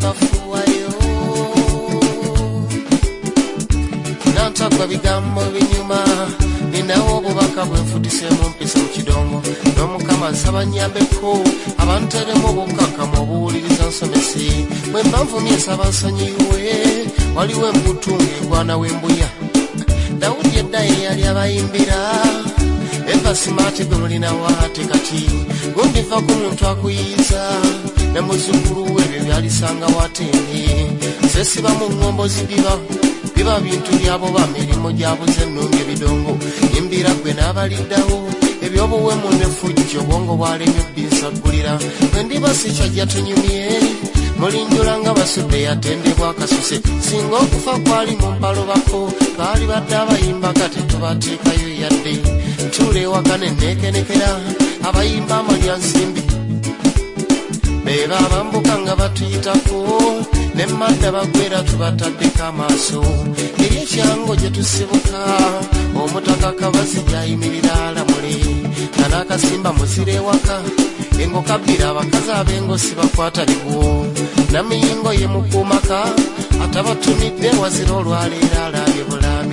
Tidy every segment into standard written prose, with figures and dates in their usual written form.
bafuwayo nantakwa bigambo binyuma ninawo obubaka bwenfutisemu mpisa mu kidongo n'omukama nsaba nnyambeko abantu teremu obukakamu obuwuliriza nsomesi bwe mba nvumye nsaba nsonyiwe waliwo embutunga egwana w'embuya Dawudi edda ye yali abayimbira Eva simati gwe mulina waate kati gundiva ku muntu akuyiza ne muzzukulu we bye byalisanga watende sesiba mu ngombo zibiba biba bintu byabo bamirimu gyabuze ennungi ebidongo yimbira gwe n'abaliddawo ebyobuwemu n'effujjo bwongo bwalemye binsagulira bwe ndiba sikyajja tunyumye mulinjula nga basudde yatendebwa akasuse singa okufa kwali mu mpalobako baali badde abayimba kati tubateekayo yadde ntule ewaka nenneekenekera abayimba amalya nsimbi beba abambuka nga batuyitako nemmadda bagwera tubataddeko amaaso eri ekyango gye tusibuka omutaka kabazi gyayimirira alamule nga n'akasimba muzira ewaka engo kabbira abakazi ab'engo sibakwataliwo namiyingo ye mukuumaka atabatumidde wazira olwaleero alabye bulami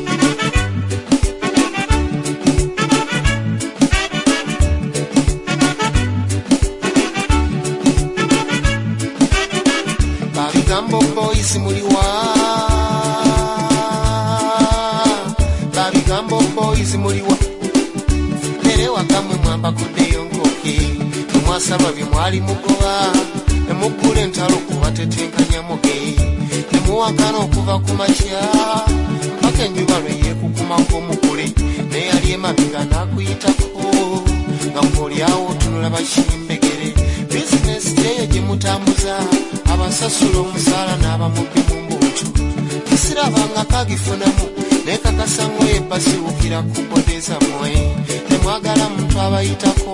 Babigambo boys muliwa Babigambo boys muliwa Lerewa kamwe mwamba kudeyo nkoke Mwasaba bimwali mugoba Nemugule ntalo kubatetenkanya muge Nemuwakana okuva ku makya mpaka enjuba lwe yeekukumako mukule neyali emabega n'akuyitako nga kwolyawo tunula bakimbegere bizinesi teyo gye mutambuza abasasula omusaala n'abamubbi mu mbuntu kisirabanga kagifunamu nekakasa ngoye basiwukira ku bode zammwe temwagala muntu abayitako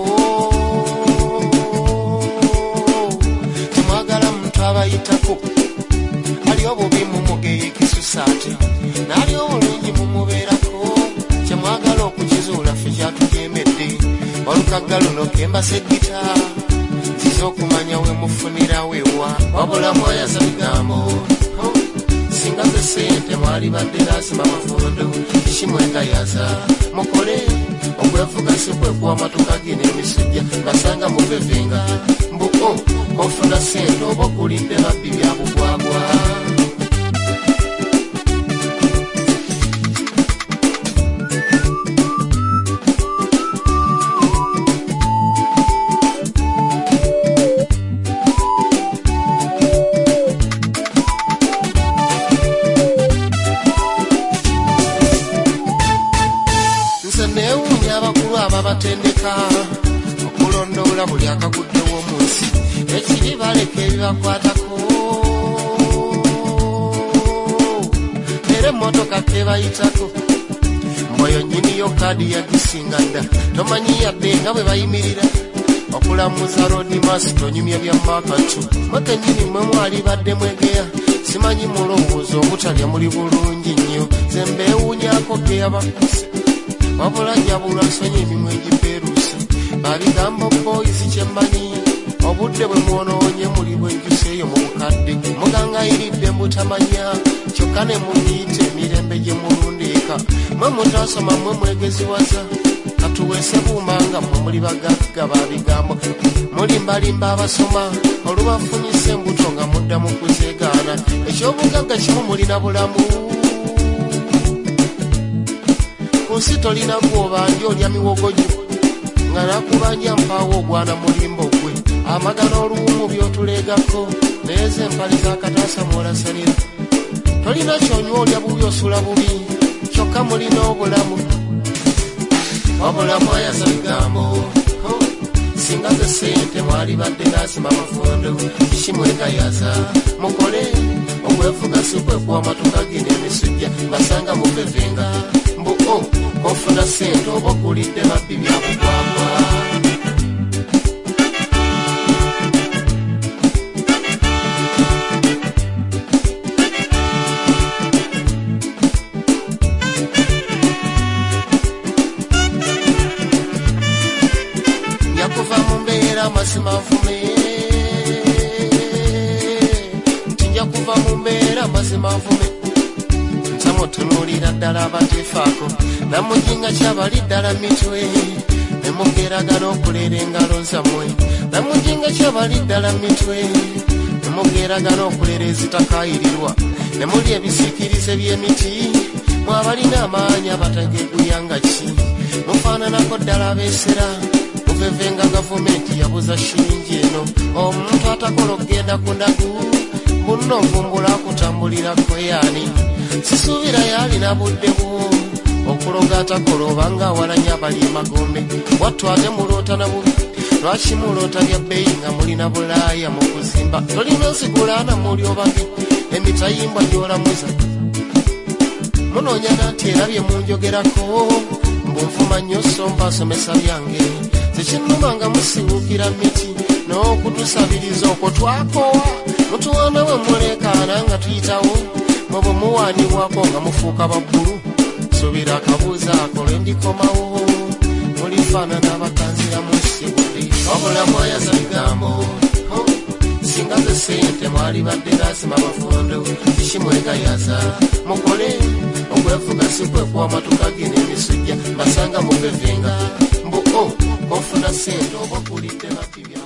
temwagala muntu abayitako aliyo bubi mumugeye kisusaate n'aliyo bulungi mumubeerako kyemwagala okukizuula ffe kyatujeemedde olukaga luno kembase gita zizokumanya we mufunira wewa wabula mwayaza bigambo singa ze sente mwali badde lazima mafundo kimwegayaza mukole okwefuga si kwekuwa matuka gine emisujja basanga muvevenga mbuko ofuna sente oba okulidde babbi bya bugwagwa batendeka okulondoola buli akaguddewo mu nsi ekiri baleka ebibakwatako era emmotoka kebayitako mboyo nnyiniyo kaadi yagisinga dda tomanyi yadde nga bwe bayimirira okulamuza rodimas tonyumya bya makatu makenyini mwe mwali badde mwegeya simanyi mulowooza obutalya muli bulungi nnyo zembeewuunyako ge yabakuse wabula njabulwa nsonyi emimwe egipeeruuse babigambo boys kyemmanyi obudde bwe mwonoonye muli bwenjuseeyo mu bukadde mugangayiridde mutamanya kyokka ne muyita emirembe gye mulundeeka mwe mutasoma mwe mwegeziwaza katuweese buumanga mwe muli bagagga babigambo mulimbalimba abasoma olubafunyisa embuto nga mudda mu kuzeegaana ekyobugagga kimu mulina bulamu kunsi tolina gw'obanja olya miwogojo nga nakubanja mpaawo ogwana mulimba ogwe amagana oluwumu byotuleegako neeze empali zakataasa mwolasalira tolina kyonywa olya bubi osula bubi kyokka mulina obulamu obulamu ayaza bigambo singa ze sente mwali badde lazima mafundo kimwegayaza mukole okwefuga si kwekuwa matuka gine emisujja basanga muvevenga mbuko ofuna sente oba okulidde babbi bya bugwagwa nyakuva mu mbeera mazima nfume amazima nvume ntamutunuulira ddala abateefaako namujinga kyabali ddala mitwe nemugeragana okulera engalo zammwe namujinga kyabali ddala mitwe nemugeragana okulera ezitakayirirwa nemuli ebisiikirize by'emiti mwabalina amaanyi abategeguyanga ki mufaananako ddala abeesera muvevenga gavumenti yabuza shiringi eno omuntu atakola okugenda ku ndagu bunno nvumbula akutambulirako yaani sisuubira yalina budde bwo okuloga atakola obanga awalanya abali emagombe wattu ate muloota na bubi lwaki muloota bya bbeeyi nga mulina bulaaya mu kuzimba tolina nsigulaana muli obage emitayimbwa gy'olamuza munoonyana nti era bye munjogerako mbunvuma nnyo so mpasomesa byange tekinnuma nga musiwukira miti n'okutusabiriza okwo twakowa mutuwana we muleekaana nga tuyitawo mwe muwaanibwako nga mufuuka babbulu subira akabuuza akole ndikomawo mulifaanana abakanzira mu ssibudde obulamu ayaza bigambo singa ze ssente mwali badde lazima bafundo kikimwegayaza mukole okwefuga si kwekuwa matuka gene emisujja basanga muvevenga mbu ofuna ssente oba okulidde bakibya